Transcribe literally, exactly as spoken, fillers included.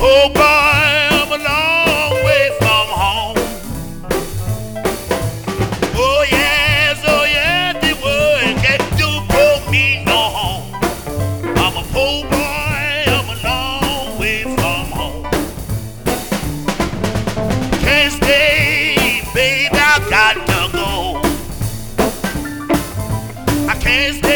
poor boy, I'm a long way from home. Oh yes, oh yes, the world can't do for me no home. I'm a poor boy, I'm a long way from home. Can't stay, baby, I got to go. I can't stay.